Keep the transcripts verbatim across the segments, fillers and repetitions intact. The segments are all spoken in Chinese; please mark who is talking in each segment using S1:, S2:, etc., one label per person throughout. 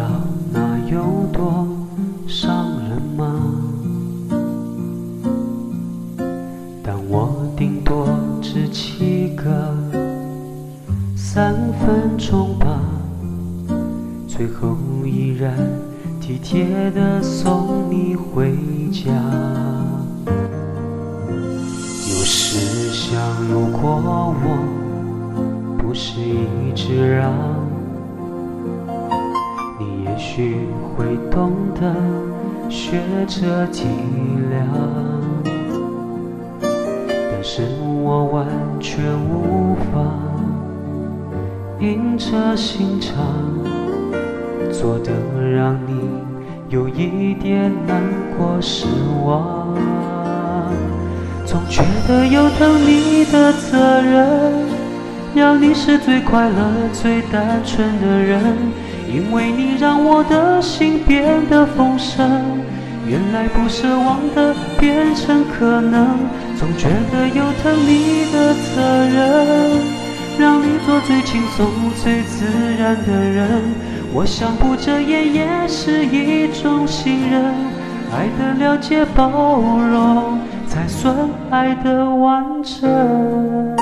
S1: 道那有多伤人吗？但我顶多只七个三分钟吧，最后依然体贴地送你回家。有时想，如果我不是一直让，你也许会懂得学着体谅。但是我完全无法硬着心肠做得让你有一点难过失望。总觉得有疼你的责任，要你是最快乐最单纯的人，因为你让我的心变得丰盛，原来不奢望的变成可能。总觉得有疼你的责任，让你做最轻松最自然的人，我想不遮掩也是一种信任，爱的了解包容才算爱的完整。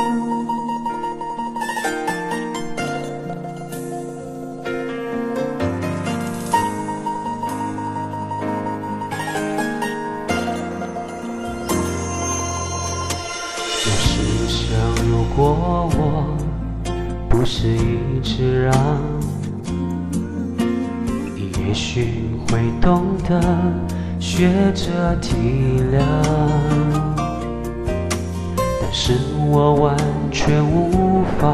S1: 有时想，如果我不是一直让，你也许会懂得学着体谅。但是我完全无法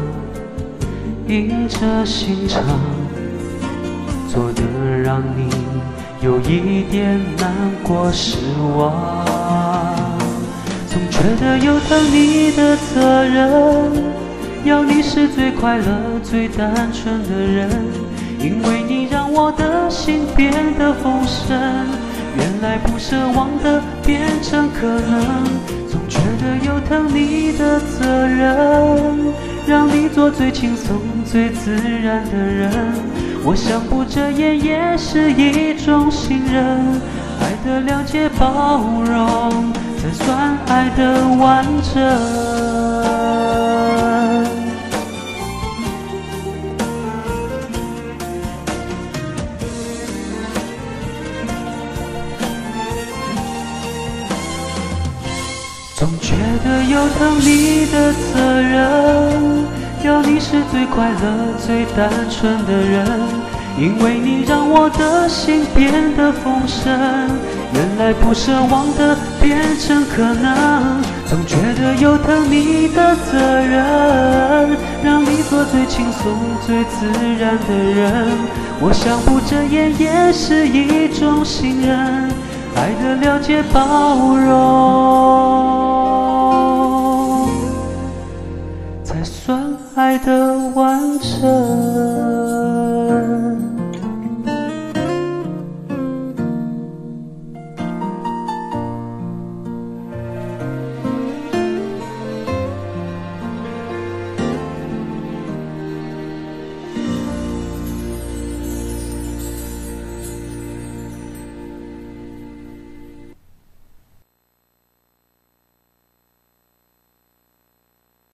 S1: 硬着心肠做得让你有一点难过失望。总觉得有疼你的责任，要你是最快乐最单纯的人，因为你让我的心变得丰盛，原来不奢望的变成可能。总觉得有疼你的责任，让你做最轻松最自然的人，我想不遮掩也是一种信任，爱的了解包容才算爱的完整。总觉得有疼你的责任，要你是最快乐最单纯的人，因为你让我的心变得丰盛，原来不奢望的变成可能。总觉得有疼你的责任，让你做最轻松最自然的人，我想不遮掩也是一种信任，爱的了解包容才算爱的完整。